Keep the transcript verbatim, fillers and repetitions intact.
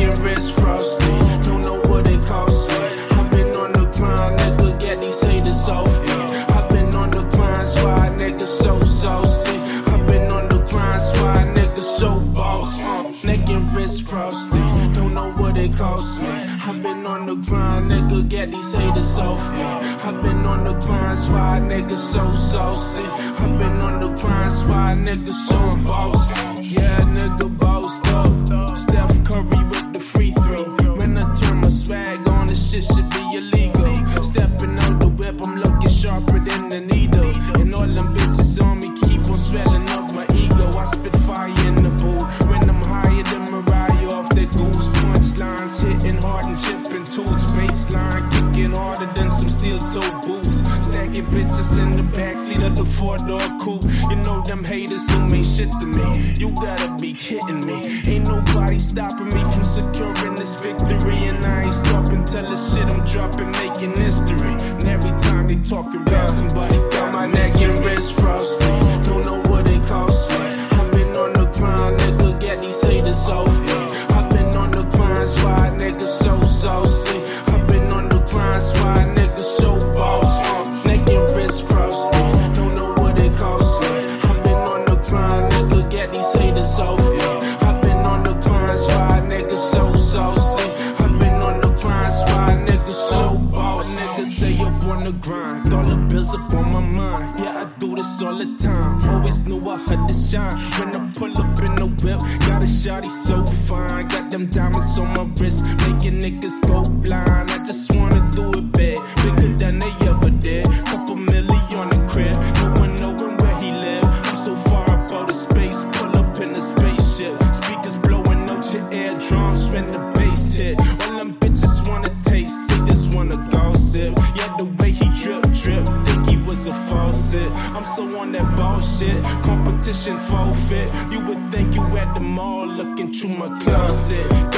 and wrist frosty. Don't know what it costs me. I've been on the grind, nigga, get these haters off me. I've been on the grind, why niggas so saucy. I've been on the grind, why niggas so boss. Neck and wrist frosty, don't know what it costs me. I've been on the grind, nigga, get these haters off me. I've been on the grind, why niggas so saucy. I've been on the grind, why niggas so boss. Yeah, nigga bossed up. Steph Curry with the free throw. When I turn my swag on, this shit should be illegal. Stepping out the whip, I'm looking sharper than the needle. And all them bitches on me keep on swelling up my ego. I spit fire in the booth when I'm higher than Mariah off that goose. Punchlines hitting hard and chipping tools. Baseline kicking harder than some steel-toe boots. Stacking bitches in the backseat of the four-door coupe. You know them haters who ain't shit to me. You gotta be kidding me. Ain't nobody stopping me from securing this victory. And I ain't stopping till the shit I'm dropping, making history. And every time they talking about somebody got my neck and wrist frosty. Don't know what it costs me. I've been on the grind, nigga, get these haters off me. I've been on the grind, why niggas so saucy. I've been on the grind, why niggas so boss. Neck and wrist frosty, don't know what it costs me. I've been on the grind, nigga, get these haters off me. I've been on the grind, why niggas so saucy. I've been on the grind, why niggas so boss. Niggas stay up on the grind, dollar bills up on my mind. Yeah, I do this all the time. Always knew I had to shine. When I pull up in the whip, got a shawty so fine. Got them diamonds on my wrist, making niggas go blind. I just wanna do it big, bigger than they ever did. Couple million on the crib, no one knowing where he live. I'm so far up out of space, pull up in a spaceship. Speakers blowing out your eardrums when the bass hit. All them bitches wanna taste, they just wanna gossip. Yeah, the way he drip, drip, think he was a faucet. I'm so on that bullshit, competition forfeit. You would think you at the mall looking through my closet.